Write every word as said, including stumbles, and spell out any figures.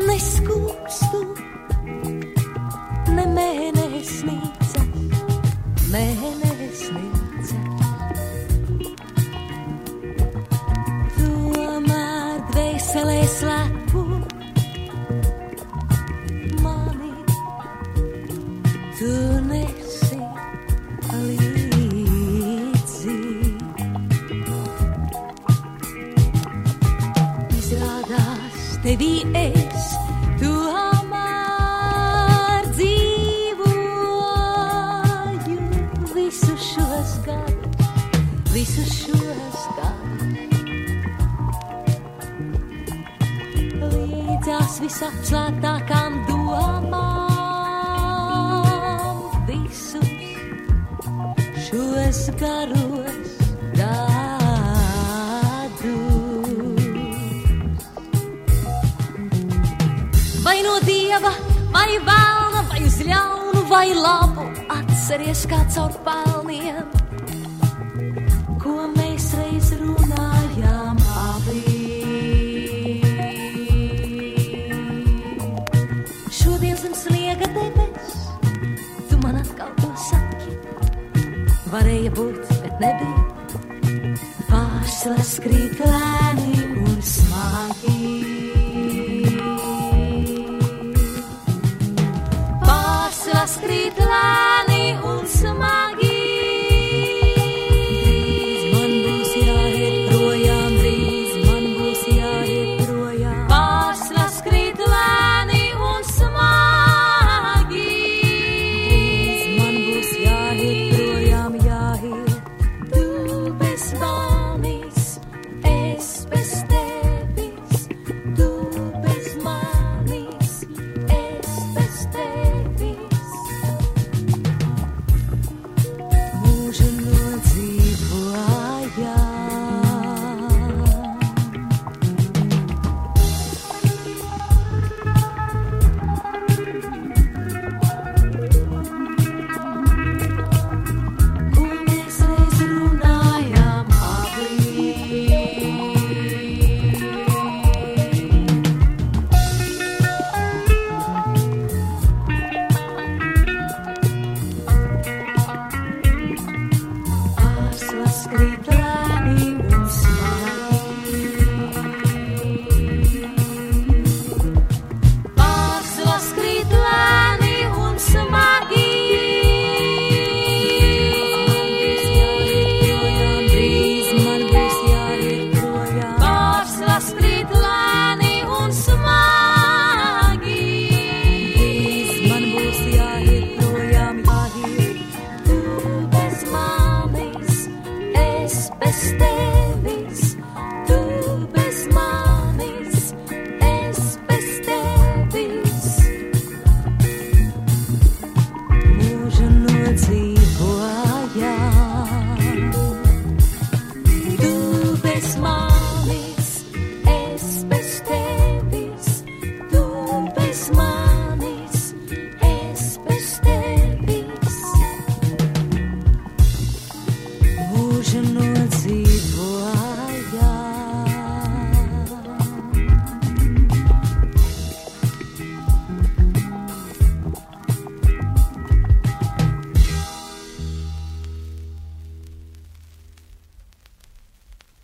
neskūpstu, ne mēnesnīca, mēnesnīca. Tomēr dvēselē slēpu mani, tu nesi līdzi. Izrādās tevī es, tu amār dzīvoju visus šos gadus, visus šos gadus. Līdzās visapslēgtākām domām visus šos garos gadus. Vai no dieva, vai velna, vai uz ļaunu, vai labu, atceries kā caur pelniem, ko mēs reiz runājām abi. Šodien zem sniega debes, tu man atkal to saki. Varēja būt, bet nebija. Pārslas krīt lēni.